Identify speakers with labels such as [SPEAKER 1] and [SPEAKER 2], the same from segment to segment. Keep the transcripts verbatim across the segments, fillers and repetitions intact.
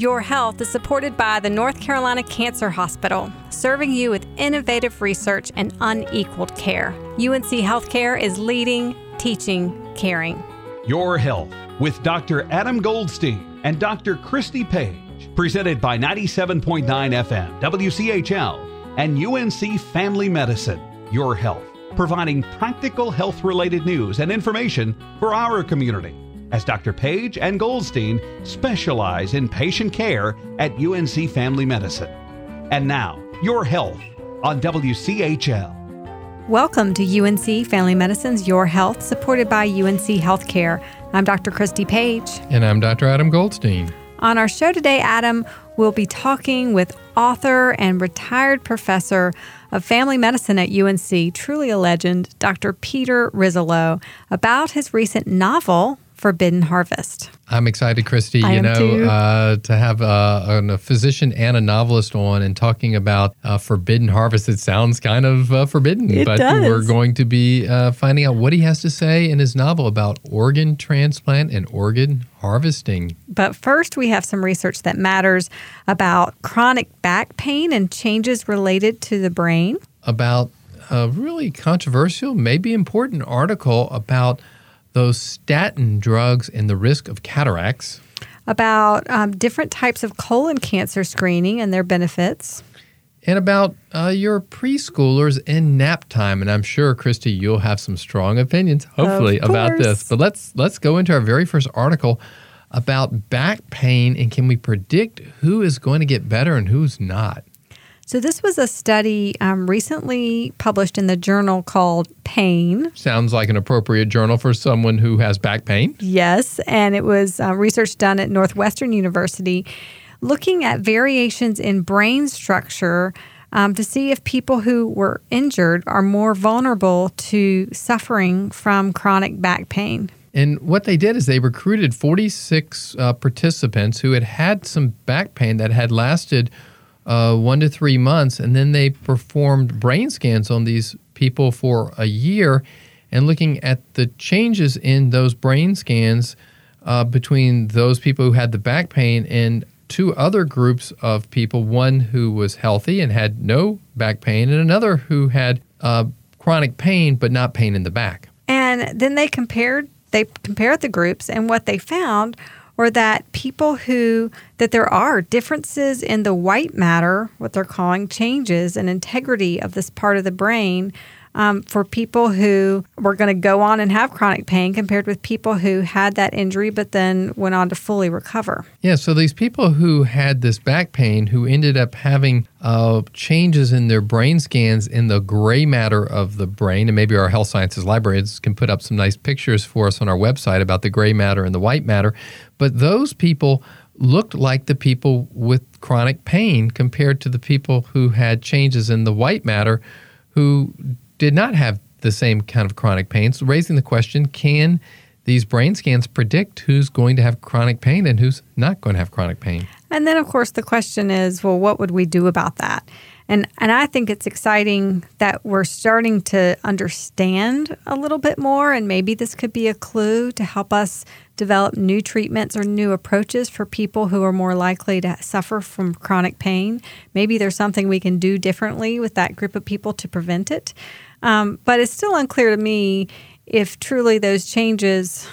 [SPEAKER 1] Your Health is supported by the North Carolina Cancer Hospital, serving you with innovative research and unequaled care. U N C Healthcare is leading, teaching, caring.
[SPEAKER 2] Your Health with Doctor Adam Goldstein and Doctor Christy Page, presented by ninety-seven point nine F M, W C H L, and U N C Family Medicine. Your Health, providing practical health-related news and information for our community, as Doctor Page and Goldstein specialize in patient care at U N C Family Medicine. And now, Your Health on W C H L.
[SPEAKER 1] Welcome to U N C Family Medicine's Your Health, supported by U N C Healthcare. I'm Doctor Christy Page.
[SPEAKER 3] And I'm Doctor Adam Goldstein.
[SPEAKER 1] On our show today, Adam will be talking with author and retired professor of family medicine at U N C, truly a legend, Doctor Peter Rizzolo, about his recent novel, Forbidden Harvest.
[SPEAKER 3] I'm excited, Christy,
[SPEAKER 1] I
[SPEAKER 3] you
[SPEAKER 1] am
[SPEAKER 3] know,
[SPEAKER 1] too.
[SPEAKER 3] Uh, to have uh, a physician and a novelist on and talking about uh, Forbidden Harvest. It sounds kind of uh, forbidden,
[SPEAKER 1] It
[SPEAKER 3] but
[SPEAKER 1] does.
[SPEAKER 3] we're going to be uh, finding out what he has to say in his novel about organ transplant and organ harvesting.
[SPEAKER 1] But first, we have some research that matters about chronic back pain and changes related to the brain.
[SPEAKER 3] About a really controversial, maybe important article about those statin drugs and the risk of cataracts.
[SPEAKER 1] About um, different types of colon cancer screening and their benefits.
[SPEAKER 3] And about uh, your preschoolers in nap time. And I'm sure, Christy, you'll have some strong opinions, hopefully,
[SPEAKER 1] Of
[SPEAKER 3] about
[SPEAKER 1] course.
[SPEAKER 3] this. But let's let's go into our very first article about back pain, and can we predict who is going to get better and who's not?
[SPEAKER 1] So this was a study um, recently published in the journal called Pain.
[SPEAKER 3] Sounds like an appropriate journal for someone who has back pain.
[SPEAKER 1] Yes, and it was uh, research done at Northwestern University looking at variations in brain structure um, to see if people who were injured are more vulnerable to suffering from chronic back pain.
[SPEAKER 3] And what they did is they recruited forty-six uh, participants who had had some back pain that had lasted Uh, one to three months, and then they performed brain scans on these people for a year and looking at the changes in those brain scans uh, between those people who had the back pain and two other groups of people, one who was healthy and had no back pain and another who had uh, chronic pain but not pain in the back.
[SPEAKER 1] And then they compared they compared the groups, and what they found or that people who, that there are differences in the white matter, what they're calling changes in integrity of this part of the brain um, for people who were going to go on and have chronic pain compared with people who had that injury but then went on to fully recover.
[SPEAKER 3] Yeah, so these people who had this back pain who ended up having uh, changes in their brain scans in the gray matter of the brain, and maybe our health sciences librarians can put up some nice pictures for us on our website about the gray matter and the white matter, but those people looked like the people with chronic pain compared to the people who had changes in the white matter who did not have the same kind of chronic pain. So raising the question, can these brain scans predict who's going to have chronic pain and who's not going to have chronic pain?
[SPEAKER 1] And then, of course, the question is, well, what would we do about that? And and I think it's exciting that we're starting to understand a little bit more, and maybe this could be a clue to help us develop new treatments or new approaches for people who are more likely to suffer from chronic pain. Maybe there's something we can do differently with that group of people to prevent it. Um, but it's still unclear to me if truly those changes,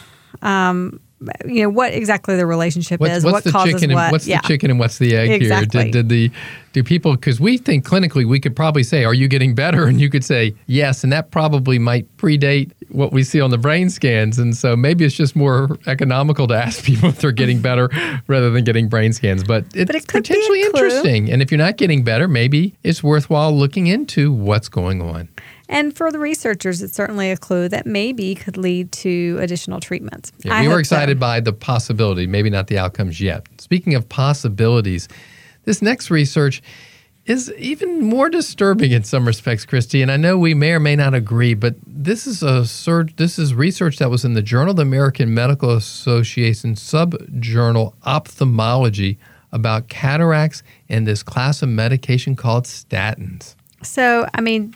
[SPEAKER 1] um, you know, what exactly the relationship
[SPEAKER 3] What's,
[SPEAKER 1] is,
[SPEAKER 3] what's
[SPEAKER 1] what
[SPEAKER 3] the
[SPEAKER 1] causes
[SPEAKER 3] chicken and,
[SPEAKER 1] what.
[SPEAKER 3] What's
[SPEAKER 1] yeah.
[SPEAKER 3] the chicken and what's the egg
[SPEAKER 1] Exactly.
[SPEAKER 3] here? Did, did the do people, because we think clinically we could probably say, are you getting better? And you could say yes, and that probably might predate what we see on the brain scans. And so maybe it's just more economical to ask people if they're getting better rather than getting brain scans. But it's
[SPEAKER 1] But it could be a
[SPEAKER 3] potentially
[SPEAKER 1] clue.
[SPEAKER 3] interesting. And if you're not getting better, maybe it's worthwhile looking into what's going on.
[SPEAKER 1] And for the researchers, it's certainly a clue that maybe could lead to additional treatments.
[SPEAKER 3] Yeah,
[SPEAKER 1] I
[SPEAKER 3] we were
[SPEAKER 1] hope
[SPEAKER 3] excited
[SPEAKER 1] so.
[SPEAKER 3] by the possibility, maybe not the outcomes yet. Speaking of possibilities, this next research is even more disturbing in some respects, Christy. And I know we may or may not agree, but this is a sur- this is research that was in the Journal of the American Medical Association subjournal Ophthalmology about cataracts and this class of medication called statins.
[SPEAKER 1] So, I mean,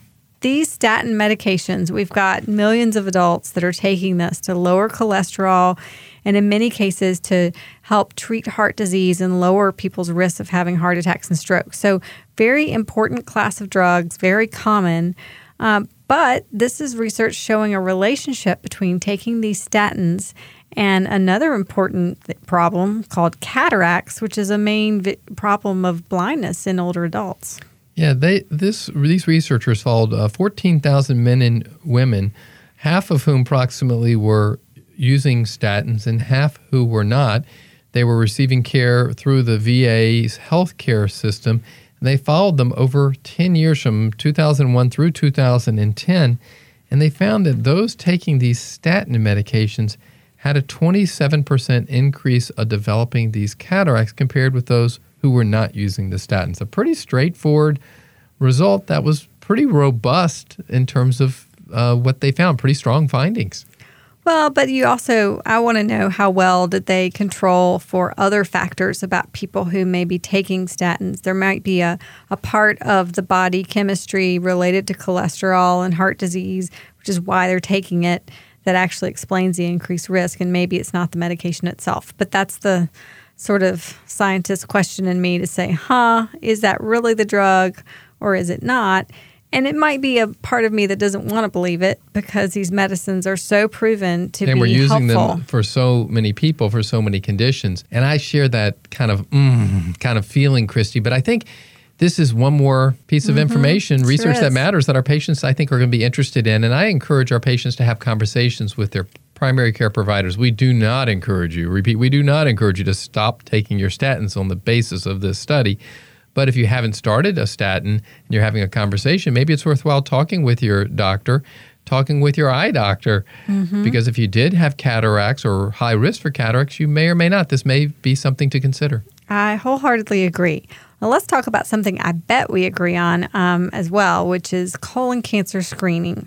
[SPEAKER 1] these statin medications, we've got millions of adults that are taking this to lower cholesterol and in many cases to help treat heart disease and lower people's risk of having heart attacks and strokes. So very important class of drugs, very common. Um, but this is research showing a relationship between taking these statins and another important problem called cataracts, which is a main vi- problem of blindness in older adults.
[SPEAKER 3] Yeah, they this these researchers followed uh, fourteen thousand men and women, half of whom approximately were using statins and half who were not. They were receiving care through the V A's healthcare system. And they followed them over ten years from two thousand one through two thousand ten, and they found that those taking these statin medications had a twenty-seven percent increase of developing these cataracts compared with those who were not using the statins. A pretty straightforward result that was pretty robust in terms of uh, what they found, pretty strong findings.
[SPEAKER 1] Well, but you also, I want to know how well did they control for other factors about people who may be taking statins. There might be a, a part of the body chemistry related to cholesterol and heart disease, which is why they're taking it, that actually explains the increased risk, and maybe it's not the medication itself. But that's the sort of scientist question in me to say, huh, is that really the drug or is it not? And it might be a part of me that doesn't want to believe it because these medicines are so proven to
[SPEAKER 3] and
[SPEAKER 1] be
[SPEAKER 3] we're using
[SPEAKER 1] helpful.
[SPEAKER 3] them for so many people, for so many conditions. And I share that kind of mm, kind of feeling, Christy. But I think this is one more piece of mm-hmm. information,
[SPEAKER 1] sure
[SPEAKER 3] research
[SPEAKER 1] is.
[SPEAKER 3] that matters that our patients, I think, are going to be interested in. And I encourage our patients to have conversations with their primary care providers. We do not encourage you, repeat, we do not encourage you to stop taking your statins on the basis of this study. But if you haven't started a statin and you're having a conversation, maybe it's worthwhile talking with your doctor, talking with your eye doctor, mm-hmm. because if you did have cataracts or high risk for cataracts, you may or may not. This may be something to consider.
[SPEAKER 1] I wholeheartedly agree. Well, let's talk about something I bet we agree on um, as well, which is colon cancer screening.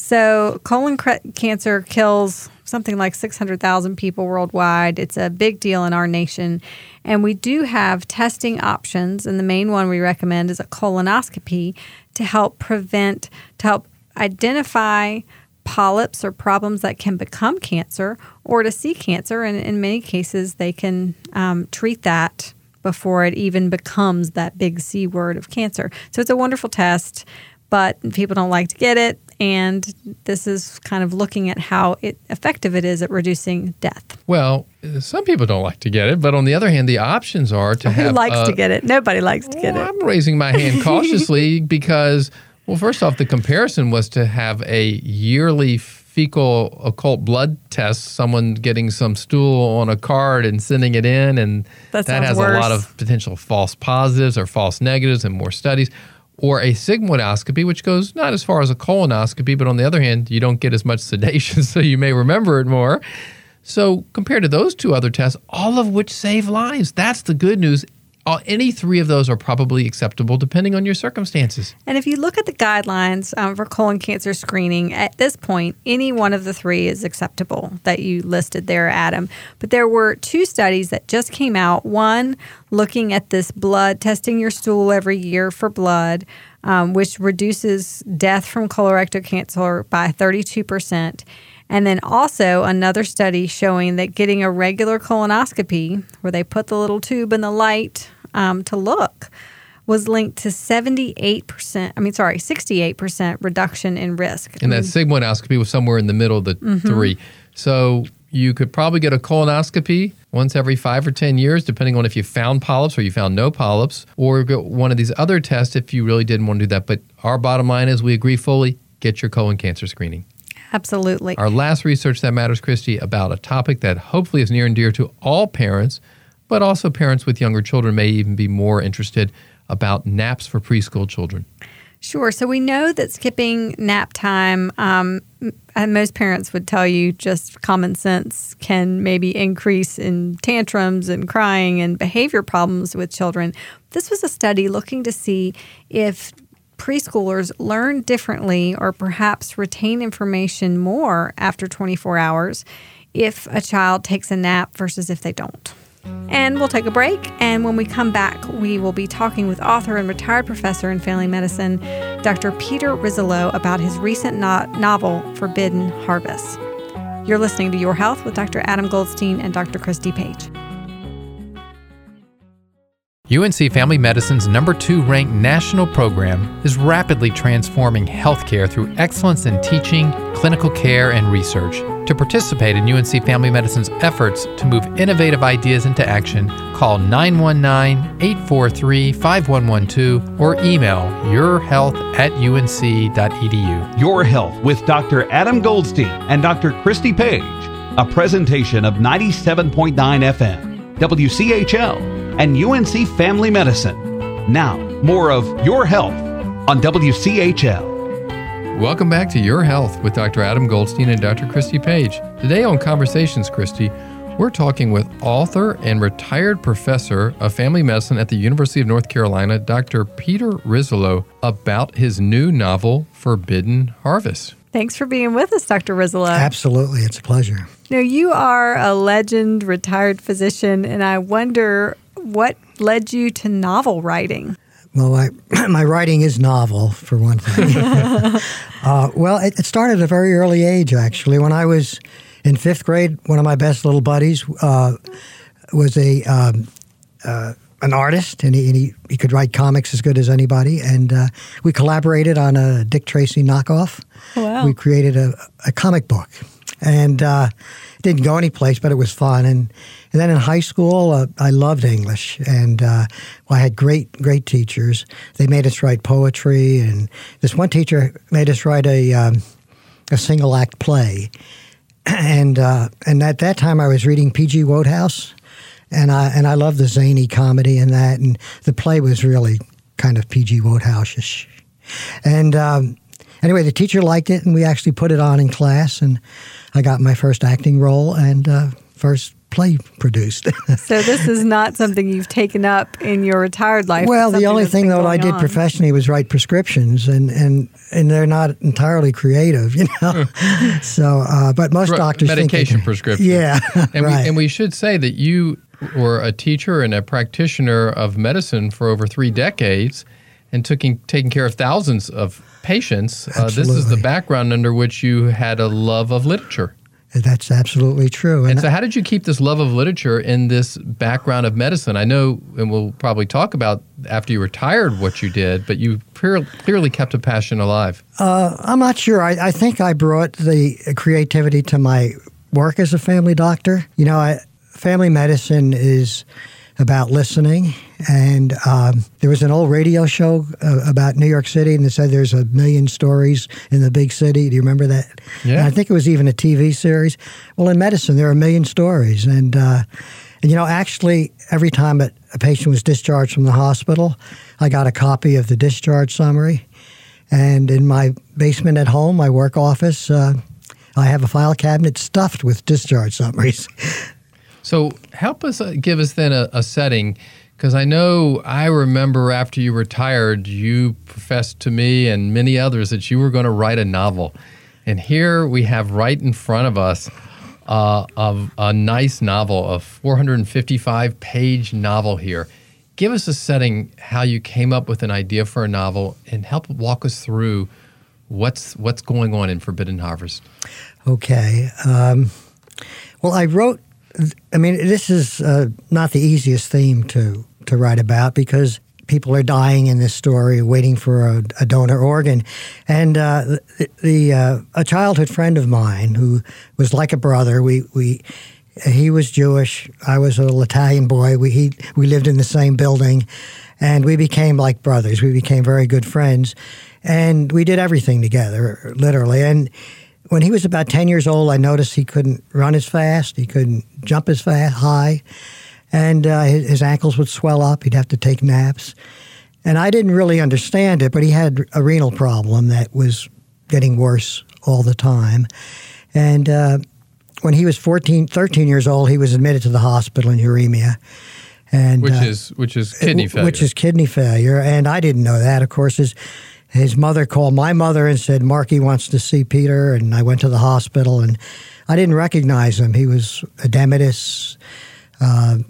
[SPEAKER 1] So colon cre- cancer kills something like six hundred thousand people worldwide. It's a big deal in our nation. And we do have testing options. And the main one we recommend is a colonoscopy to help prevent, to help identify polyps or problems that can become cancer or to see cancer. And in many cases, they can um, treat that before it even becomes that big C word of cancer. So it's a wonderful test, but people don't like to get it. And this is kind of looking at how it, effective it is at reducing death.
[SPEAKER 3] Well, some people don't like to get it, but on the other hand, the options are to
[SPEAKER 1] Who
[SPEAKER 3] have...
[SPEAKER 1] Who likes
[SPEAKER 3] uh,
[SPEAKER 1] to get it? Nobody likes to get
[SPEAKER 3] well,
[SPEAKER 1] it.
[SPEAKER 3] I'm raising my hand cautiously because, well, first off, the comparison was to have a yearly fecal occult blood test, someone getting some stool on a card and sending it in, and
[SPEAKER 1] that,
[SPEAKER 3] that has
[SPEAKER 1] worse.
[SPEAKER 3] a lot of potential false positives or false negatives and more studies. Or a sigmoidoscopy, which goes not as far as a colonoscopy, but on the other hand, you don't get as much sedation, so you may remember it more. So compared to those two other tests, all of which save lives, that's the good news. Uh, any three of those are probably acceptable depending on your circumstances.
[SPEAKER 1] And if you look at the guidelines um, for colon cancer screening, at this point, any one of the three is acceptable that you listed there, Adam. But there were two studies that just came out. One looking at this blood, testing your stool every year for blood, um, which reduces death from colorectal cancer by thirty-two percent. And then also another study showing that getting a regular colonoscopy, where they put the little tube in the light um, to look, was linked to seventy-eight percent, I mean, sorry, sixty-eight percent reduction in risk.
[SPEAKER 3] And
[SPEAKER 1] I mean,
[SPEAKER 3] that sigmoidoscopy was somewhere in the middle of the mm-hmm. three. So you could probably get a colonoscopy once every five or ten years, depending on if you found polyps or you found no polyps, or get one of these other tests if you really didn't want to do that. But our bottom line is we agree fully, get your colon cancer screening.
[SPEAKER 1] Absolutely.
[SPEAKER 3] Our last Research That Matters, Christy, about a topic that hopefully is near and dear to all parents, but also parents with younger children may even be more interested about naps for preschool children.
[SPEAKER 1] Sure. So we know that skipping nap time, um, and most parents would tell you just common sense can maybe increase in tantrums and crying and behavior problems with children. This was a study looking to see if preschoolers learn differently or perhaps retain information more after twenty-four hours if a child takes a nap versus if they don't. And we'll take a break, and when we come back, we will be talking with author and retired professor in family medicine, Doctor Peter Rizzolo, about his recent no- novel, Forbidden Harvest. You're listening to Your Health with Doctor Adam Goldstein and Doctor Christy Page.
[SPEAKER 3] U N C Family Medicine's number two ranked national program is rapidly transforming healthcare through excellence in teaching, clinical care, and research. To participate in U N C Family Medicine's efforts to move innovative ideas into action, call nine one nine, eight four three, five one one two or email yourhealth at u n c dot e d u.
[SPEAKER 2] Your Health with Doctor Adam Goldstein and Doctor Christy Page, a presentation of ninety-seven point nine F M, W C H L, and U N C Family Medicine. Now, more of Your Health on W C H L.
[SPEAKER 3] Welcome back to Your Health with Doctor Adam Goldstein and Doctor Christy Page. Today on Conversations, Christy, we're talking with author and retired professor of family medicine at the University of North Carolina, Doctor Peter Rizzolo, about his new novel, Forbidden Harvest.
[SPEAKER 1] Thanks for being with us, Doctor Rizzolo.
[SPEAKER 4] Absolutely. It's a pleasure.
[SPEAKER 1] Now, you are a legend retired physician, and I wonder what led you to novel writing?
[SPEAKER 4] Well, I, my writing is novel, for one thing. uh, well, it, it started at a very early age, actually. When I was in fifth grade, one of my best little buddies uh, was a um, uh, an artist, and, he, and he, he could write comics as good as anybody. And uh, we collaborated on a Dick Tracy knockoff.
[SPEAKER 1] Wow.
[SPEAKER 4] We created a, a comic book. And uh, it didn't go anyplace, but it was fun. And, and then in high school, uh, I loved English. And uh, well, I had great, great teachers. They made us write poetry. And this one teacher made us write a, um, a single-act play. And uh, and at that time, I was reading P G Wodehouse. And I, and I loved the zany comedy in that. And the play was really kind of P G Wodehouse-ish. And um, anyway, the teacher liked it, and we actually put it on in class. And I got my first acting role and uh, first play produced.
[SPEAKER 1] So this is not something you've taken up in your retired life?
[SPEAKER 4] Well, the only thing that I did
[SPEAKER 1] on.
[SPEAKER 4] professionally was write prescriptions, and, and, and they're not entirely creative, you know. so, uh, but most doctors
[SPEAKER 3] medication
[SPEAKER 4] think
[SPEAKER 3] prescriptions.
[SPEAKER 4] Yeah,
[SPEAKER 3] and
[SPEAKER 4] right.
[SPEAKER 3] We, and we should say that you were a teacher and a practitioner of medicine for over three decades, and taking taking care of thousands of patients. Uh, this is the background under which you had a love of literature.
[SPEAKER 4] That's absolutely true.
[SPEAKER 3] And, and so how did you keep this love of literature in this background of medicine? I know, and we'll probably talk about after you retired what you did, but you pre- clearly kept a passion alive.
[SPEAKER 4] Uh, I'm not sure. I, I think I brought the creativity to my work as a family doctor. You know, I, family medicine is about listening. And um, there was an old radio show uh, about New York City, and they said there's a million stories in the big city. Do you remember that?
[SPEAKER 3] Yeah.
[SPEAKER 4] And I think it was even a T V series. Well, in medicine, there are a million stories. And, uh, and you know, actually, every time a, a patient was discharged from the hospital, I got a copy of the discharge summary. And in my basement at home, my work office, uh, I have a file cabinet stuffed with discharge summaries.
[SPEAKER 3] So help us, uh, give us then a, a setting, because I know I remember after you retired, you professed to me and many others that you were going to write a novel. And here we have right in front of us uh, of a nice novel, a four hundred fifty-five page novel here. Give us a setting, how you came up with an idea for a novel, and help walk us through what's what's going on in Forbidden Harvest.
[SPEAKER 4] Okay. Um, well, I wrote, I mean, this is uh, not the easiest theme to, to write about because people are dying in this story, waiting for a, a donor organ. And uh, the, the uh, a childhood friend of mine who was like a brother, we we he was Jewish, I was a little Italian boy. We he, we lived in the same building, and we became like brothers. We became very good friends, and we did everything together, literally. And when he was about ten years old, I noticed he couldn't run as fast. He couldn't jump as fast, high. And uh, his, his ankles would swell up. He'd have to take naps. And I didn't really understand it, but he had a renal problem that was getting worse all the time. And uh, when he was fourteen, thirteen years old, he was admitted to the hospital in uremia. And,
[SPEAKER 3] which
[SPEAKER 4] uh,
[SPEAKER 3] is which is kidney failure.
[SPEAKER 4] Which is kidney failure. And I didn't know that. Of course, his, his mother called my mother and said, Marky wants to see Peter. And I went to the hospital, and I didn't recognize him. He was edematous, uh,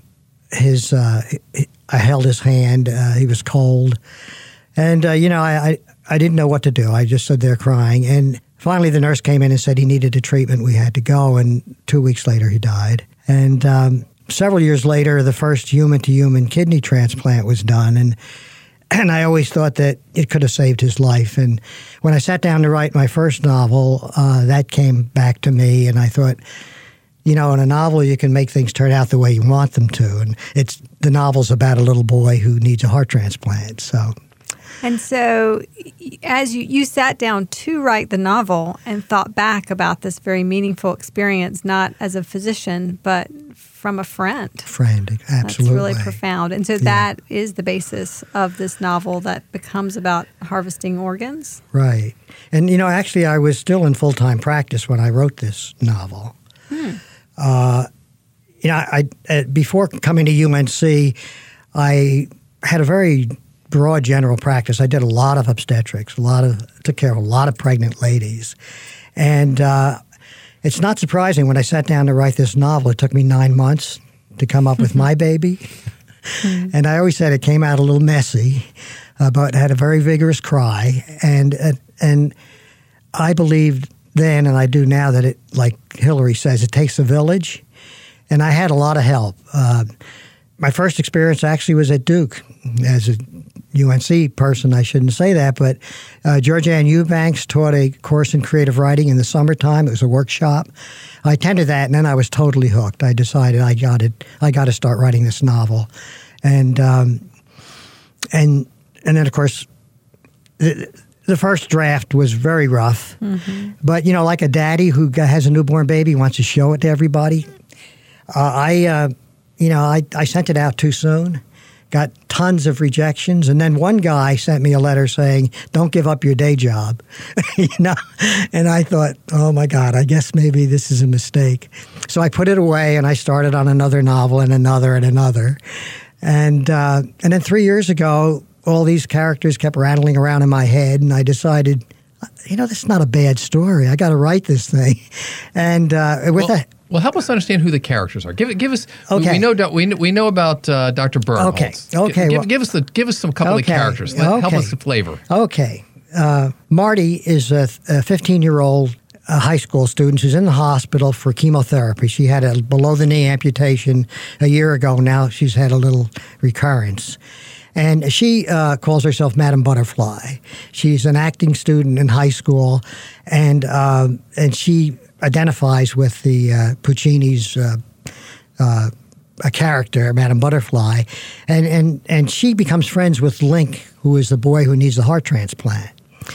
[SPEAKER 4] his uh, I held his hand. Uh, he was cold, and uh, you know, I, I I didn't know what to do. I just stood there crying, and finally the nurse came in and said he needed a treatment. We had to go, and two weeks later he died. And um, several years later, the first human-to-human kidney transplant was done, and and I always thought that it could have saved his life. And when I sat down to write my first novel, uh, that came back to me, and I thought, you know, in a novel you can make things turn out the way you want them to, and it's the novel's about a little boy who needs a heart transplant. So.
[SPEAKER 1] And so, as you, you sat down to write the novel and thought back about this very meaningful experience, not as a physician, but from a friend.
[SPEAKER 4] Friend, absolutely.
[SPEAKER 1] That's really profound. And so yeah. that is the basis of this novel that becomes about harvesting organs?
[SPEAKER 4] Right. And, you know, actually I was still in full-time practice when I wrote this novel. Hmm. Uh, you know, I, I before coming to U N C, I had a very broad general practice. I did a lot of obstetrics, a lot of took care of a lot of pregnant ladies, and uh, it's not surprising when I sat down to write this novel. It took me nine months to come up with my baby, and I always said it came out a little messy, uh, but had a very vigorous cry, and uh, and I believed then, and I do now, that it, like Hillary says, it takes a village, and I had a lot of help. Uh, my first experience actually was at Duke as a U N C person. I shouldn't say that, but uh, Georgianne Eubanks taught a course in creative writing in the summertime. It was a workshop. I attended that, and then I was totally hooked. I decided I got it. I got to start writing this novel, and um, and and then of course the, the first draft was very rough. Mm-hmm. But you know, like a daddy who has a newborn baby wants to show it to everybody. Uh, I uh, you know I, I sent it out too soon. Got tons of rejections, and then one guy sent me a letter saying, "Don't give up your day job," you know. And I thought, "Oh my God, I guess maybe this is a mistake." So I put it away, and I started on another novel, and another, and another, and uh, and then three years ago, all these characters kept rattling around in my head, and I decided, you know, this is not a bad story. I got to write this thing, and uh, with
[SPEAKER 3] well,
[SPEAKER 4] a.
[SPEAKER 3] Well, help us understand who the characters are. Give give us.
[SPEAKER 4] Okay.
[SPEAKER 3] We know we know, we know about uh, Doctor Bernholtz.
[SPEAKER 4] Okay. Okay.
[SPEAKER 3] Give,
[SPEAKER 4] well,
[SPEAKER 3] give us the give us some couple
[SPEAKER 4] okay.
[SPEAKER 3] of characters. Let,
[SPEAKER 4] okay.
[SPEAKER 3] Help us the flavor.
[SPEAKER 4] Okay. Uh, Marty is a fifteen-year-old uh, high school student who's in the hospital for chemotherapy. She had a below-the-knee amputation a year ago. Now she's had a little recurrence. And she uh, calls herself Madame Butterfly. She's an acting student in high school, and uh, and she identifies with the uh, Puccini's uh, uh, a character, Madame Butterfly, and, and and she becomes friends with Link, who is the boy who needs the heart transplant,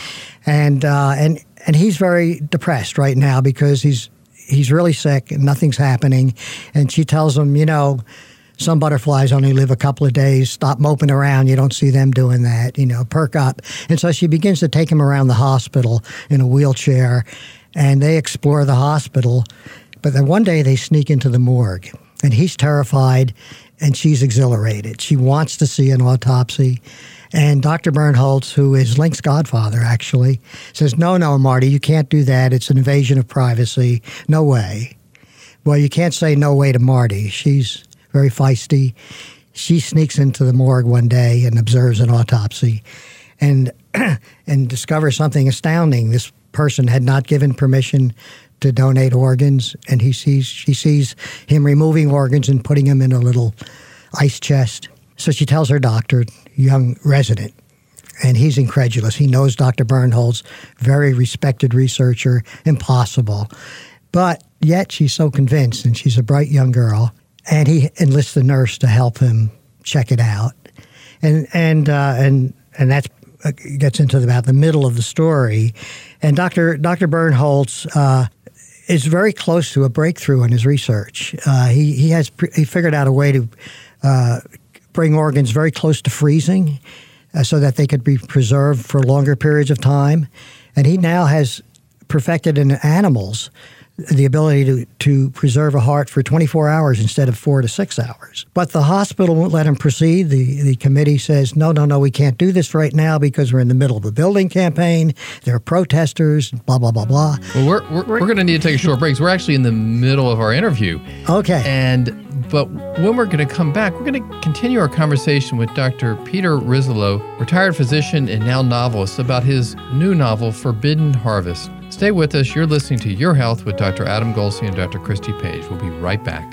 [SPEAKER 4] and uh, and and he's very depressed right now because he's he's really sick and nothing's happening, and she tells him, you know, some butterflies only live a couple of days. Stop moping around. You don't see them doing that. You know, perk up. And so she begins to take him around the hospital in a wheelchair, and they explore the hospital. But then one day they sneak into the morgue, and he's terrified, and she's exhilarated. She wants to see an autopsy. And Doctor Bernholtz, who is Link's godfather, actually, says, no, no, Marty, you can't do that. It's an invasion of privacy. No way. Well, you can't say no way to Marty. She's very feisty. She sneaks into the morgue one day and observes an autopsy and and discovers something astounding. This person had not given permission to donate organs, and he sees she sees him removing organs and putting them in a little ice chest. So she tells her doctor, young resident, and he's incredulous. He knows Doctor Bernholtz, very respected researcher, impossible. But yet she's so convinced, and she's a bright young girl. And he enlists the nurse to help him check it out, and and uh, and and that uh, gets into about the middle of the story. And Doctor Doctor Bernholtz uh, is very close to a breakthrough in his research. Uh, he he has pre- he figured out a way to uh, bring organs very close to freezing, uh, so that they could be preserved for longer periods of time. And he now has perfected in animals the ability to, to preserve a heart for twenty-four hours instead of four to six hours. But the hospital won't let him proceed. The the committee says, no, no, no, we can't do this right now because we're in the middle of a building campaign. There are protesters, blah, blah, blah, blah.
[SPEAKER 3] Well, we're, we're, we're going to need to take a short break. So we're actually in the middle of our interview.
[SPEAKER 4] Okay.
[SPEAKER 3] And But when we're going to come back, we're going to continue our conversation with Doctor Peter Rizolo, retired physician and now novelist, about his new novel, Forbidden Harvest. Stay with us. You're listening to Your Health with Doctor Adam Goldstein and Doctor Christy Page. We'll be right back.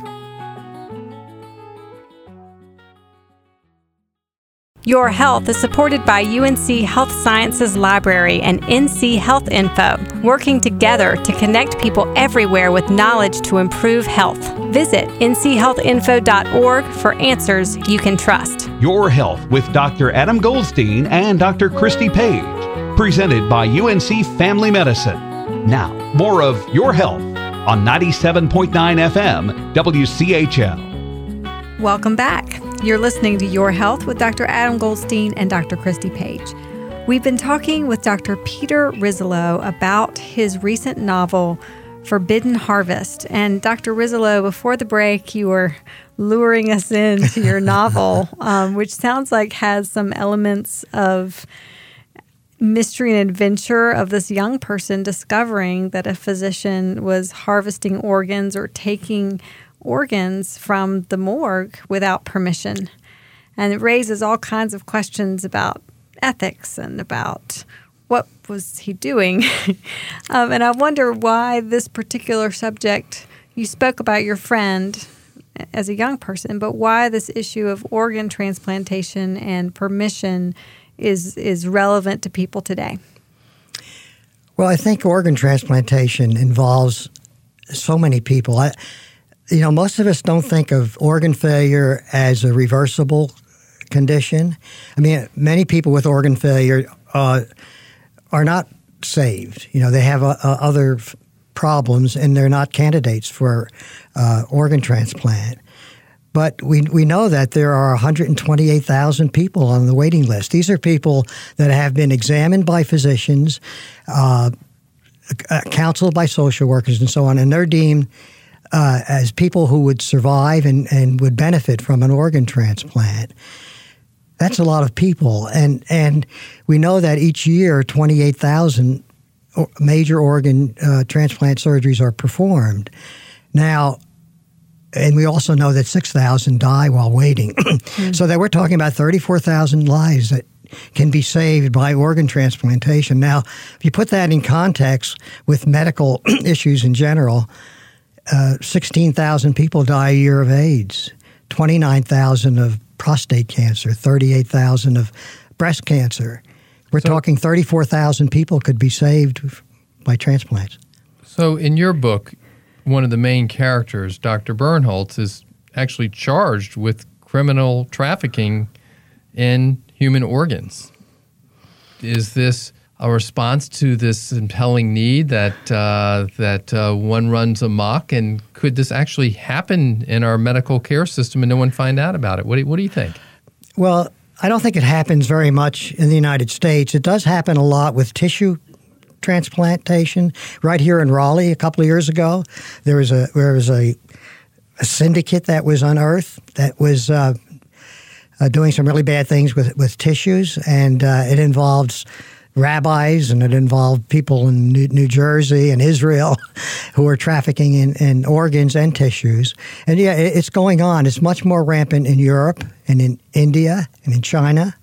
[SPEAKER 1] Your Health is supported by U N C Health Sciences Library and N C Health Info, working together to connect people everywhere with knowledge to improve health. Visit n c health info dot org for answers you can trust.
[SPEAKER 2] Your Health with Doctor Adam Goldstein and Doctor Christy Page, presented by U N C Family Medicine. Now, more of Your Health on ninety-seven point nine F M W C H L.
[SPEAKER 1] Welcome back. You're listening to Your Health with Doctor Adam Goldstein and Doctor Christy Page. We've been talking with Doctor Peter Rizolo about his recent novel, Forbidden Harvest. And Doctor Rizolo, before the break, you were luring us into your novel, um, which sounds like has some elements of mystery and adventure of this young person discovering that a physician was harvesting organs or taking organs from the morgue without permission. And it raises all kinds of questions about ethics and about what was he doing. um, and I wonder why this particular subject, you spoke about your friend as a young person, but why this issue of organ transplantation and permission is is relevant to people today.
[SPEAKER 4] Well, I think organ transplantation involves so many people. I, you know, most of us don't think of organ failure as a reversible condition. I mean, many people with organ failure uh, are not saved. You know, they have uh, other f- problems and they're not candidates for uh, organ transplant. But we we know that there are one hundred twenty-eight thousand people on the waiting list. These are people that have been examined by physicians, uh, counseled by social workers and so on, and they're deemed uh, as people who would survive and, and would benefit from an organ transplant. That's a lot of people. And, and we know that each year twenty-eight thousand major organ uh, transplant surgeries are performed. Now, and we also know that six thousand die while waiting. mm. So that we're talking about thirty-four thousand lives that can be saved by organ transplantation. Now, if you put that in context with medical issues in general, uh, sixteen thousand people die a year of AIDS, twenty-nine thousand of prostate cancer, thirty-eight thousand of breast cancer. We're so, talking thirty-four thousand people could be saved by transplants.
[SPEAKER 3] So in your book, one of the main characters, Doctor Bernholtz, is actually charged with criminal trafficking in human organs. Is this a response to this impelling need that uh, that uh, one runs amok? And could this actually happen in our medical care system and no one find out about it? What do you, what do you think?
[SPEAKER 4] Well, I don't think it happens very much in the United States. It does happen a lot with tissue transplantation. Right here in Raleigh a couple of years ago, there was a there was a, a syndicate that was unearthed that was uh, uh, doing some really bad things with with tissues, and uh, it involves rabbis and it involved people in New, New Jersey and Israel who are trafficking in, in organs and tissues. And yeah, it, it's going on. It's much more rampant in Europe and in India and in China.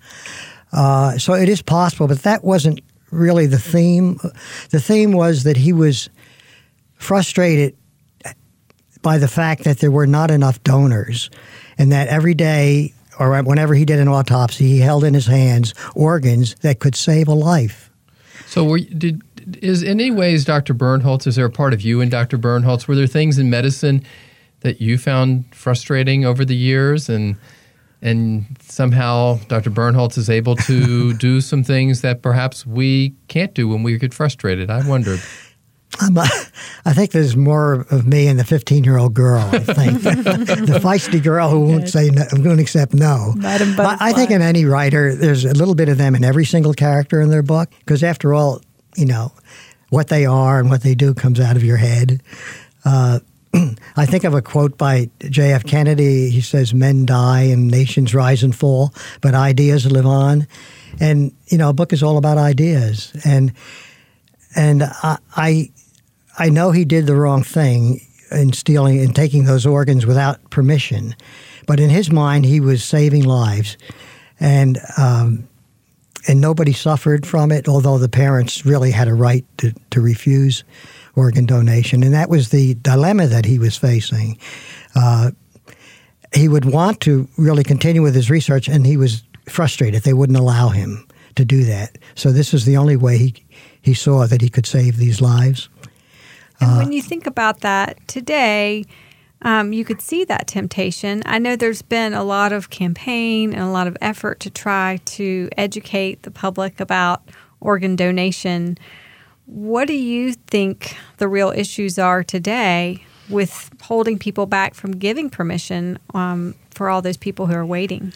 [SPEAKER 4] Uh, so it is possible, but that wasn't really the theme. The theme was that he was frustrated by the fact that there were not enough donors and that every day or whenever he did an autopsy, he held in his hands organs that could save a life.
[SPEAKER 3] So were, did, is in any ways, Doctor Bernholtz, is there a part of you and Doctor Bernholtz, were there things in medicine that you found frustrating over the years and And somehow Doctor Bernholtz is able to do some things that perhaps we can't do when we get frustrated? I wondered.
[SPEAKER 4] I'm a, I think there's more of me and the fifteen-year-old girl, I think. The feisty girl who won't say no, won't accept no. I, I think in any writer, there's a little bit of them in every single character in their book, because after all, you know, what they are and what they do comes out of your head. Uh, I think of a quote by J F Kennedy. He says, "Men die and nations rise and fall, but ideas live on." And, you know, a book is all about ideas. And and I I, I know he did the wrong thing in stealing and taking those organs without permission. But in his mind, he was saving lives, and um, and nobody suffered from it, although the parents really had a right to, to refuse organ donation. And that was the dilemma that he was facing. Uh, he would want to really continue with his research, and he was frustrated. They wouldn't allow him to do that. So this is the only way he he saw that he could save these lives.
[SPEAKER 1] And
[SPEAKER 4] uh,
[SPEAKER 1] when you think about that today, um, you could see that temptation. I know there's been a lot of campaign and a lot of effort to try to educate the public about organ donation. What do you think the real issues are today with holding people back from giving permission um, for all those people who are waiting?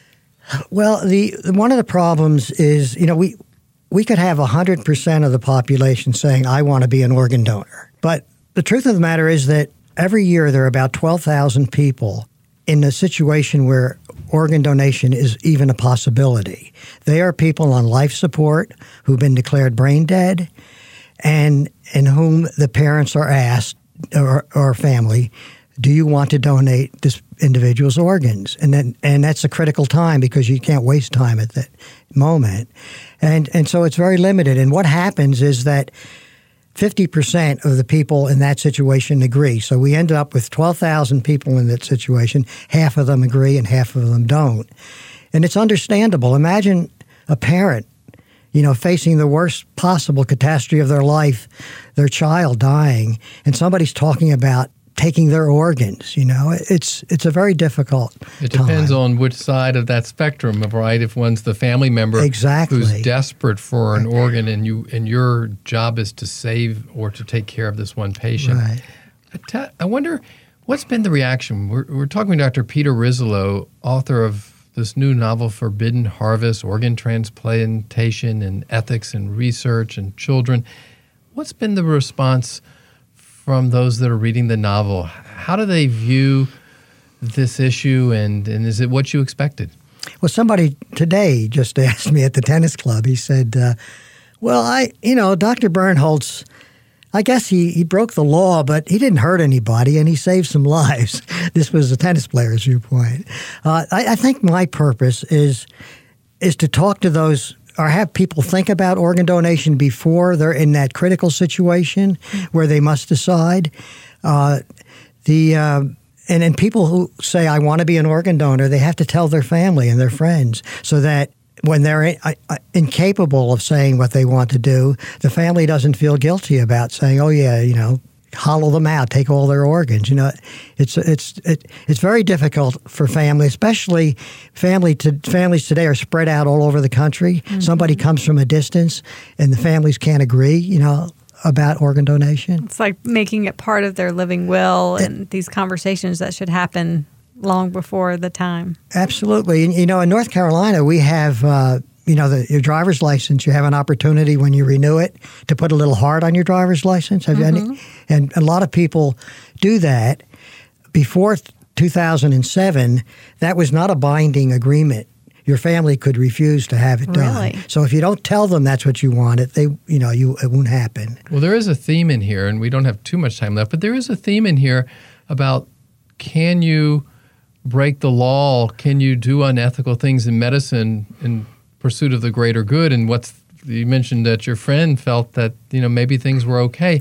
[SPEAKER 4] Well, the one of the problems is, you know, we we could have one hundred percent of the population saying, I want to be an organ donor. But the truth of the matter is that every year there are about twelve thousand people in a situation where organ donation is even a possibility. They are people on life support who've been declared brain dead and in whom the parents are asked, or, or family, do you want to donate this individual's organs? And then, and that's a critical time because you can't waste time at that moment. And and so it's very limited. And what happens is that fifty percent of the people in that situation agree. So we end up with twelve thousand people in that situation. Half of them agree and half of them don't. And it's understandable. Imagine a parent, you know, facing the worst possible catastrophe of their life, their child dying, and somebody's talking about taking their organs. You know, it's it's a very difficult
[SPEAKER 3] It depends
[SPEAKER 4] time.
[SPEAKER 3] on which side of that spectrum, right? If one's the family member
[SPEAKER 4] Exactly.
[SPEAKER 3] who's desperate for an organ, and you and your job is to save or to take care of this one patient.
[SPEAKER 4] Right.
[SPEAKER 3] I, te- I wonder what's been the reaction. We're, we're talking with Doctor Peter Risolo, author of this new novel, Forbidden Harvest: Organ Transplantation and Ethics and Research and Children. What's been the response from those that are reading the novel? How do they view this issue, and, and is it what you expected?
[SPEAKER 4] Well, somebody today just asked me at the tennis club. He said, uh, well, I, you know, Doctor Birnholz, I guess he, he broke the law, but he didn't hurt anybody, and he saved some lives. This was a tennis player's viewpoint. Uh, I, I think my purpose is is to talk to those or have people think about organ donation before they're in that critical situation where they must decide. Uh, the uh, and and people who say, I want to be an organ donor, they have to tell their family and their friends so that when they're in, uh, incapable of saying what they want to do, the family doesn't feel guilty about saying, oh, yeah, you know, hollow them out, take all their organs. You know, it's it's it, it's very difficult for family, especially family to families today are spread out all over the country. Mm-hmm. Somebody comes from a distance, and the families can't agree. You know, about organ donation.
[SPEAKER 1] It's like making it part of their living will, and it, these conversations that should happen long before the time. Absolutely,
[SPEAKER 4] and you know, in North Carolina, we have. Uh, You know, the, your driver's license, you have an opportunity when you renew it to put a little heart on your driver's license. Have mm-hmm. you any, and a lot of people do that. Before two thousand seven, that was not a binding agreement. Your family could refuse to have it done.
[SPEAKER 1] Really?
[SPEAKER 4] So if you don't tell them that's what you want, it they you know you it won't happen.
[SPEAKER 3] Well, there is a theme in here, and we don't have too much time left, but there is a theme in here about can you break the law? Can you do unethical things in medicine and pursuit of the greater good? And what's you mentioned that your friend felt that you know maybe things were okay.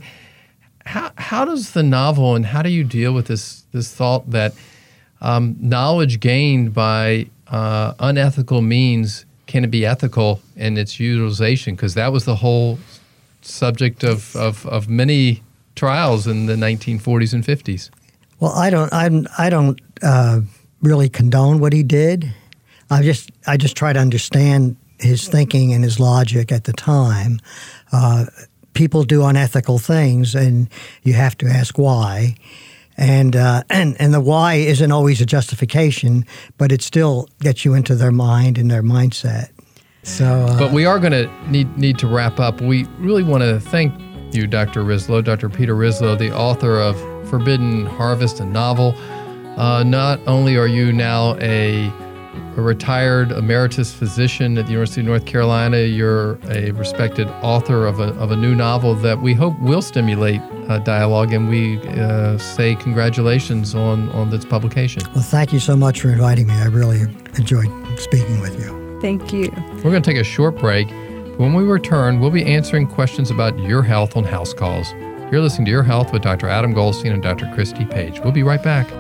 [SPEAKER 3] How how does the novel and how do you deal with this this thought that um, knowledge gained by uh, unethical means can it be ethical in its utilization? Because that was the whole subject of, of of many trials in the nineteen forties and fifties.
[SPEAKER 4] Well, I don't I'm I don't uh, really condone what he did. I just I just try to understand his thinking and his logic at the time. Uh, people do unethical things, and you have to ask why. And uh, and and the why isn't always a justification, but it still gets you into their mind and their mindset. So, uh,
[SPEAKER 3] but we are going to need need to wrap up. We really want to thank you, Doctor Risolo, Doctor Peter Risolo, the author of Forbidden Harvest, a novel. Uh, not only are you now a a retired emeritus physician at the University of North Carolina, you're a respected author of a, of a new novel that we hope will stimulate uh, dialogue, and we uh, say congratulations on, on this publication.
[SPEAKER 4] Well, thank you so much for inviting me. I really enjoyed speaking with you.
[SPEAKER 1] Thank you.
[SPEAKER 3] We're going to take a short break. When we return, we'll be answering questions about your health on House Calls. You're listening to Your Health with Doctor Adam Goldstein and Doctor Christy Page. We'll be right back.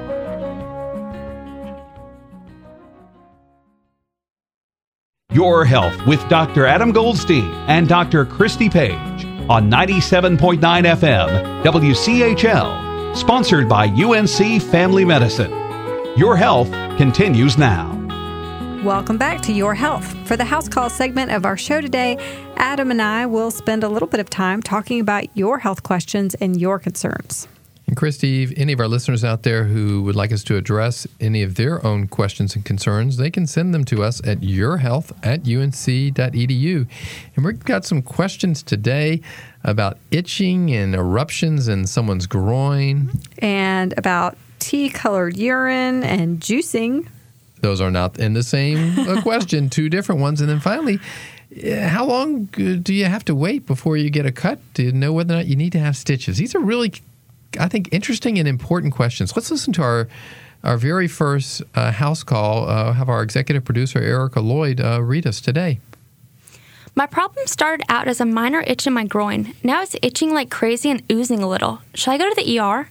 [SPEAKER 2] Your Health with Doctor Adam Goldstein and Doctor Christy Page on ninety-seven point nine F M W C H L, sponsored by U N C Family Medicine. Your Health continues now.
[SPEAKER 1] Welcome back to Your Health. For the House Call segment of our show today, Adam and I will spend a little bit of time talking about your health questions and your concerns.
[SPEAKER 3] And Christy, any of our listeners out there who would like us to address any of their own questions and concerns, they can send them to us at yourhealth at U N C dot E D U. And we've got some questions today about itching and eruptions in someone's groin.
[SPEAKER 1] And about tea-colored urine and juicing.
[SPEAKER 3] Those are not in the same uh, question, two different ones. And then finally, how long do you have to wait before you get a cut to know whether or not you need to have stitches? These are really, I think, interesting and important questions. Let's listen to our our very first uh, house call. Uh, have our executive producer, Erica Lloyd, uh, read us today.
[SPEAKER 5] My problem started out as a minor itch in my groin. Now it's itching like crazy and oozing a little. Should I go to the E R?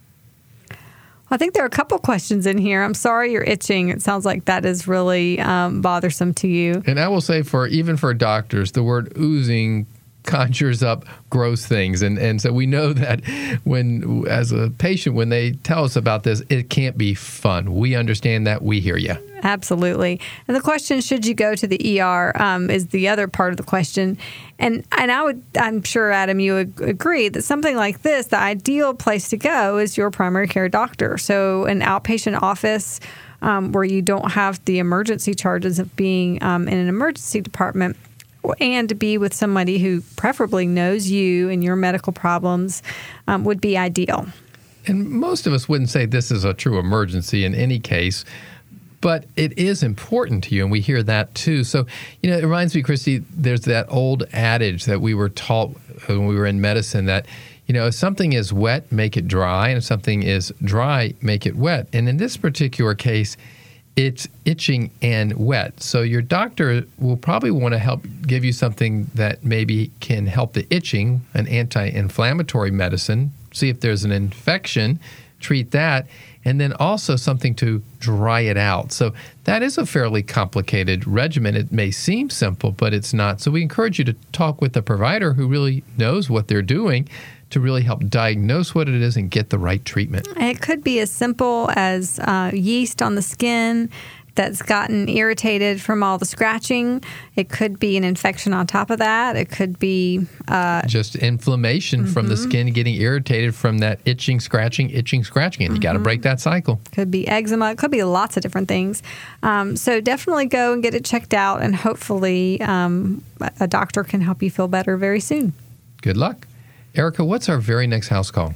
[SPEAKER 1] I think there are a couple questions in here. I'm sorry you're itching. It sounds like that is really um, bothersome to you.
[SPEAKER 3] And I will say, for even for doctors, the word oozing conjures up gross things. And and so we know that when, as a patient, when they tell us about this, it can't be fun. We understand that. We hear you.
[SPEAKER 1] Absolutely. And the question, should you go to the E R, um, is the other part of the question. And and I would, I'm sure, Adam, you would agree that something like this, the ideal place to go is your primary care doctor. So an outpatient office um, where you don't have the emergency charges of being um, in an emergency department, and to be with somebody who preferably knows you and your medical problems um, would be ideal.
[SPEAKER 3] And most of us wouldn't say this is a true emergency in any case, but it is important to you, and we hear that too. So, you know, it reminds me, Christy, there's that old adage that we were taught when we were in medicine that, you know, if something is wet, make it dry, and if something is dry, make it wet. And in this particular case, it's itching and wet. So your doctor will probably want to help give you something that maybe can help the itching, an anti-inflammatory medicine, see if there's an infection, treat that, and then also something to dry it out. So that is a fairly complicated regimen. It may seem simple, but it's not. So we encourage you to talk with a provider who really knows what they're doing to really help diagnose what it is and get the right treatment.
[SPEAKER 1] It could be as simple as uh, yeast on the skin that's gotten irritated from all the scratching. It could be an infection on top of that. It could be uh,
[SPEAKER 3] just inflammation mm-hmm. from the skin getting irritated from that itching, scratching, itching, scratching, and mm-hmm. you got to break that cycle.
[SPEAKER 1] Could be eczema. It could be lots of different things. Um, so definitely go and get it checked out, and hopefully um, a doctor can help you feel better very soon.
[SPEAKER 3] Good luck. Erica, what's our very next house call?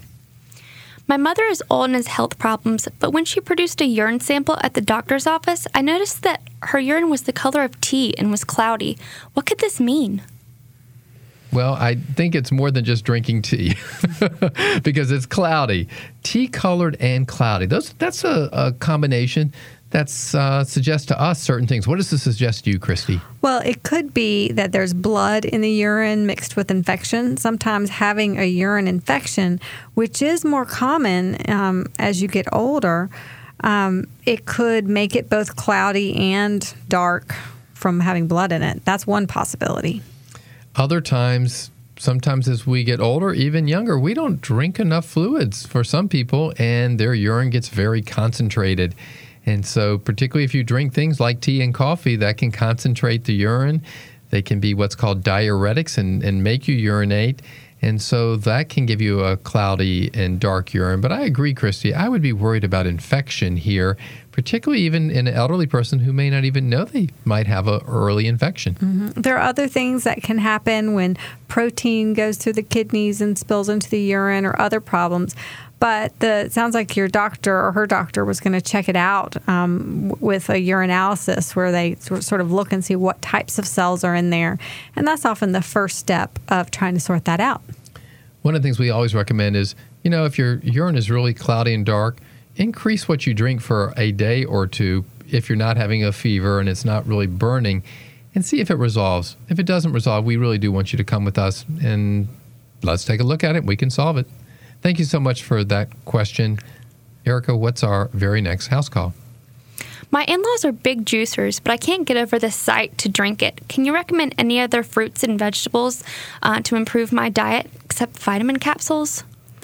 [SPEAKER 5] My mother is old and has health problems, but when she produced a urine sample at the doctor's office, I noticed that her urine was the color of tea and was cloudy. What could this mean?
[SPEAKER 3] Well, I think it's more than just drinking tea because it's cloudy. Tea-colored and cloudy. Those, that's a, a combination that uh, suggests to us certain things. What does this suggest to you, Christy?
[SPEAKER 1] Well, it could be that there's blood in the urine mixed with infection. Sometimes having a urine infection, which is more common um, as you get older, um, it could make it both cloudy and dark from having blood in it. That's one possibility.
[SPEAKER 3] Other times, sometimes as we get older, even younger, we don't drink enough fluids for some people, and their urine gets very concentrated. And so particularly if you drink things like tea and coffee, that can concentrate the urine. They can be what's called diuretics and, and make you urinate. And so that can give you a cloudy and dark urine. But I agree, Christy, I would be worried about infection here, particularly even in an elderly person who may not even know they might have an early infection.
[SPEAKER 1] Mm-hmm. There are other things that can happen when protein goes through the kidneys and spills into the urine, or other problems. But the, it sounds like your doctor or her doctor was going to check it out um, with a urinalysis, where they sort of look and see what types of cells are in there. And that's often the first step of trying to sort that out.
[SPEAKER 3] One of the things we always recommend is, you know, if your urine is really cloudy and dark, increase what you drink for a day or two if you're not having a fever and it's not really burning, and see if it resolves. If it doesn't resolve, we really do want you to come with us and let's take a look at it. We can solve it. Thank you so much for that question. Erica, what's our very next house call?
[SPEAKER 5] My in-laws are big juicers, but I can't get over the sight to drink it. Can you recommend any other fruits and vegetables uh, to improve my diet except vitamin capsules?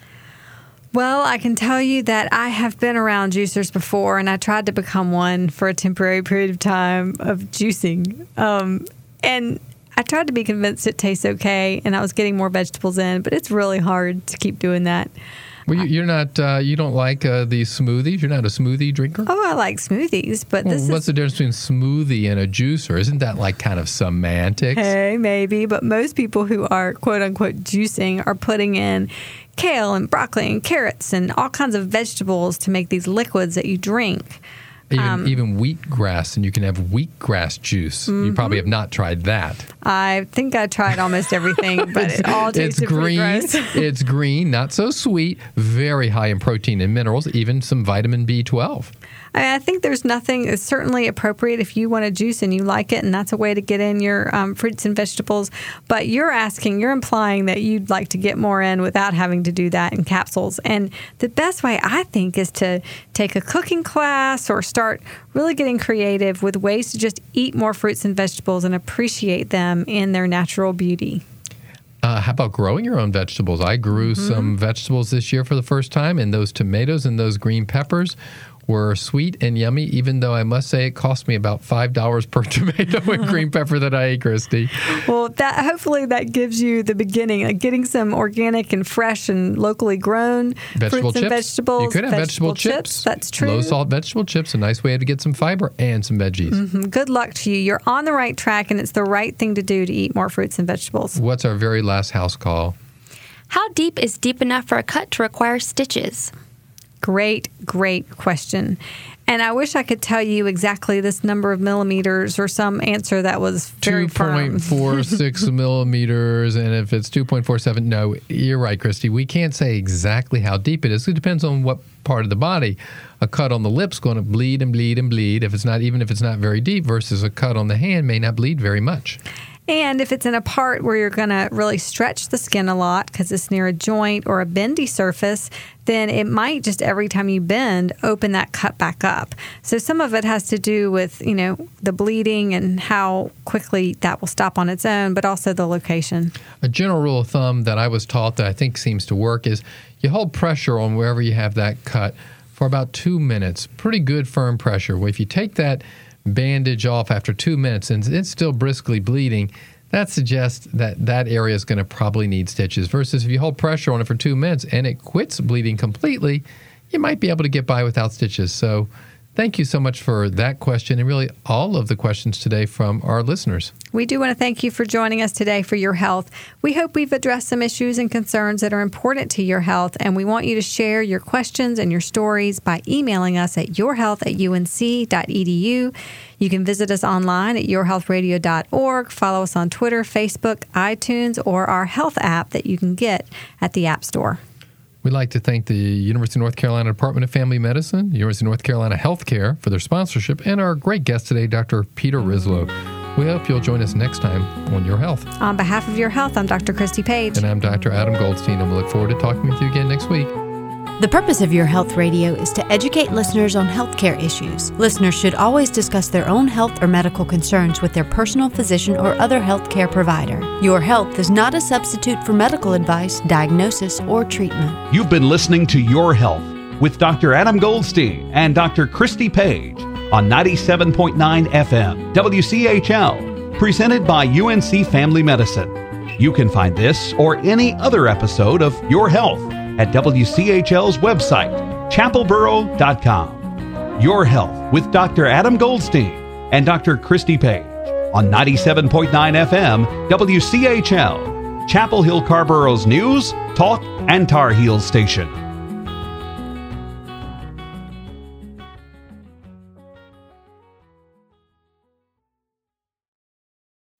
[SPEAKER 1] Well, I can tell you that I have been around juicers before, and I tried to become one for a temporary period of time of juicing. Um, and I tried to be convinced it tastes okay, and I was getting more vegetables in, but it's really hard to keep doing that.
[SPEAKER 3] Well, you, you're not, uh, you don't like uh, these smoothies? You're not a smoothie drinker?
[SPEAKER 1] Oh, I like smoothies, but
[SPEAKER 3] Well,
[SPEAKER 1] this
[SPEAKER 3] what's
[SPEAKER 1] is...
[SPEAKER 3] the difference between smoothie and a juicer? Isn't that like kind of semantics?
[SPEAKER 1] Hey, maybe, but most people who are quote-unquote juicing are putting in kale and broccoli and carrots and all kinds of vegetables to make these liquids that you drink.
[SPEAKER 3] Even,
[SPEAKER 1] Um,
[SPEAKER 3] even wheatgrass, and you can have wheatgrass juice.
[SPEAKER 1] Mm-hmm.
[SPEAKER 3] You probably have not tried that.
[SPEAKER 1] I think I tried almost everything, but it all
[SPEAKER 3] It's
[SPEAKER 1] tasted pretty
[SPEAKER 3] green.
[SPEAKER 1] gross.
[SPEAKER 3] It's green, not so sweet, very high in protein and minerals, even some vitamin B twelve.
[SPEAKER 1] I mean, I think there's nothing, it's certainly appropriate if you want to juice and you like it, and that's a way to get in your um, fruits and vegetables. But you're asking, you're implying that you'd like to get more in without having to do that in capsules. And the best way, I think, is to take a cooking class or start really getting creative with ways to just eat more fruits and vegetables and appreciate them in their natural beauty.
[SPEAKER 3] Uh, how about growing your own vegetables? I grew mm-hmm. some vegetables this year for the first time, and those tomatoes and those green peppers were sweet and yummy, even though I must say it cost me about five dollars per tomato and green pepper that I ate, Christy.
[SPEAKER 1] Well, that hopefully that gives you the beginning, like getting some organic and fresh and locally grown
[SPEAKER 3] vegetable
[SPEAKER 1] fruits and
[SPEAKER 3] chips.
[SPEAKER 1] vegetables.
[SPEAKER 3] You could have vegetable,
[SPEAKER 1] vegetable
[SPEAKER 3] chips.
[SPEAKER 1] chips. That's true.
[SPEAKER 3] Low salt vegetable chips, a nice way to get some fiber and some veggies.
[SPEAKER 1] Mm-hmm. Good luck to you. You're on the right track, and it's the right thing to do to eat more fruits and vegetables.
[SPEAKER 3] What's our very last house call?
[SPEAKER 5] How deep is deep enough for a cut to require stitches?
[SPEAKER 1] Great, great question. And I wish I could tell you exactly this number of millimeters or some answer that was very
[SPEAKER 3] two
[SPEAKER 1] firm.
[SPEAKER 3] two point four six millimeters, and if it's two point four seven, no, you're right, Christy. We can't say exactly how deep it is. It depends on what part of the body. A cut on the lip's going to bleed and bleed and bleed. If it's not, even if it's not very deep, versus a cut on the hand may not bleed very much.
[SPEAKER 1] And if it's in a part where you're going to really stretch the skin a lot because it's near a joint or a bendy surface, then it might just every time you bend, open that cut back up. So some of it has to do with, you know, the bleeding and how quickly that will stop on its own, but also the location.
[SPEAKER 3] A general rule of thumb that I was taught that I think seems to work is you hold pressure on wherever you have that cut for about two minutes. Pretty good firm pressure. Well, if you take that bandage off after two minutes and it's still briskly bleeding, that suggests that that area is going to probably need stitches. Versus if you hold pressure on it for two minutes and it quits bleeding completely, you might be able to get by without stitches. So thank you so much for that question and really all of the questions today from our listeners.
[SPEAKER 1] We do want to thank you for joining us today for Your Health. We hope we've addressed some issues and concerns that are important to your health, and we want you to share your questions and your stories by emailing us at yourhealth at u n c dot e d u. You can visit us online at your health radio dot org, follow us on Twitter, Facebook, iTunes, or our health app that you can get at the App Store.
[SPEAKER 3] We'd like to thank the University of North Carolina Department of Family Medicine, University of North Carolina Healthcare for their sponsorship, and our great guest today, Doctor Peter Rislow. We hope you'll join us next time on Your Health.
[SPEAKER 1] On behalf of Your Health, I'm Doctor Christy Page.
[SPEAKER 3] And I'm Doctor Adam Goldstein, and we look forward to talking with you again next week.
[SPEAKER 6] The purpose of Your Health Radio is to educate listeners on healthcare issues. Listeners should always discuss their own health or medical concerns with their personal physician or other healthcare provider. Your Health is not a substitute for medical advice, diagnosis, or treatment.
[SPEAKER 2] You've been listening to Your Health with Doctor Adam Goldstein and Doctor Christy Page on ninety-seven point nine F M W C H L, presented by U N C Family Medicine. You can find this or any other episode of Your Health at W C H L's website, chapel borough dot com. Your Health with Doctor Adam Goldstein and Doctor Christy Page on ninety-seven point nine F M W C H L, Chapel Hill Carborough's news, talk, and Tar Heels station.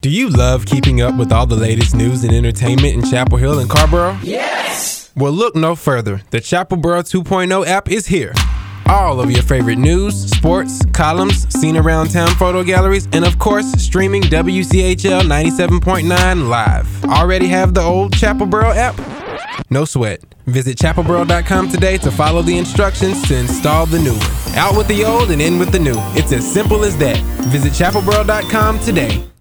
[SPEAKER 7] Do you love keeping up with all the latest news and entertainment in Chapel Hill and Carrboro? Yes! Well, look no further. The Chapelboro two point oh app is here. All of your favorite news, sports, columns, seen around town photo galleries, and of course, streaming W C H L ninety-seven point nine live. Already have the old Chapelboro app? No sweat. Visit chapel boro dot com today to follow the instructions to install the new one. Out with the old and in with the new. It's as simple as that. Visit chapel boro dot com today.